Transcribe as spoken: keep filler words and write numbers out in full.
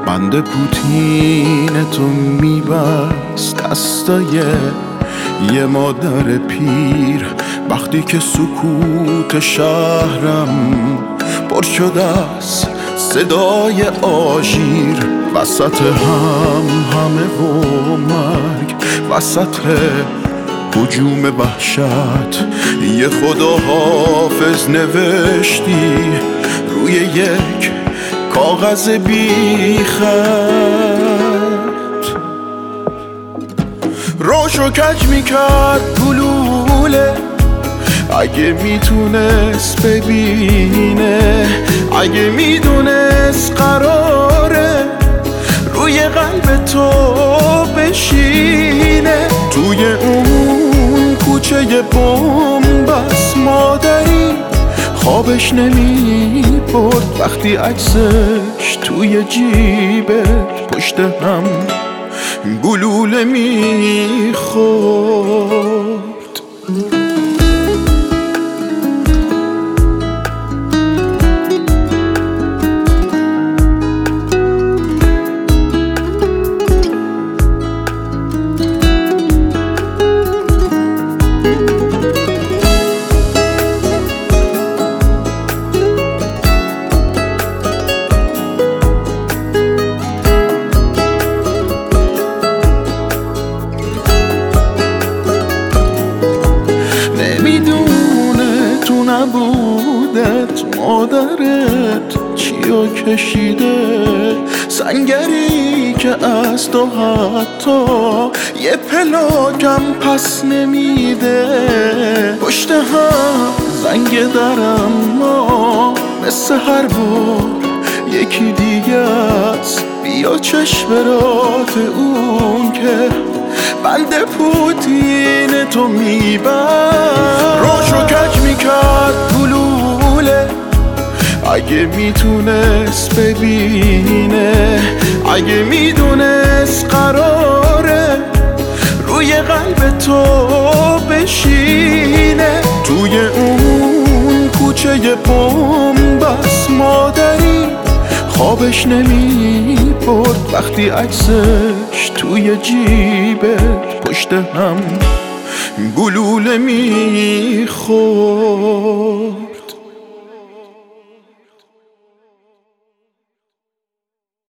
بند پوتین تو میبست دستای یه مادر پیر، وقتی که سکوت شهرم پر شده از صدای آژیر. وسط هم همه و مرگ، وسط هجوم وحشت، یه خدا حافظ نوشتی روی یک کاغذ بی خط. روشو کج میکرد گلوله، اگه میتونست ببینه، اگه میدونست قراره روی قلب تو بشینه. توی اون کوچه بومبس مادری خوابش نمی برد، وقتی عکسش توی جیبه پشت هم گلوله می خورد. نمیدونه تو نبودت مادرت چیو کشیده، سنگری که از تو حتی یه پلاکم پس نمیده. پشت هم زنگ درم ما مثل هر بار یکی دیگه است، بیا چشم رات اون که بند پوتین تو میبر. روشو کج میکرد گلوله، اگه میتونست ببینه، اگه میدونست قراره روی قلب تو بشینه. توی اون کوچه بومبس مادری خوابش نمی برد، وقتی عکسش توی جیبه پشت هم گلوله می خورد.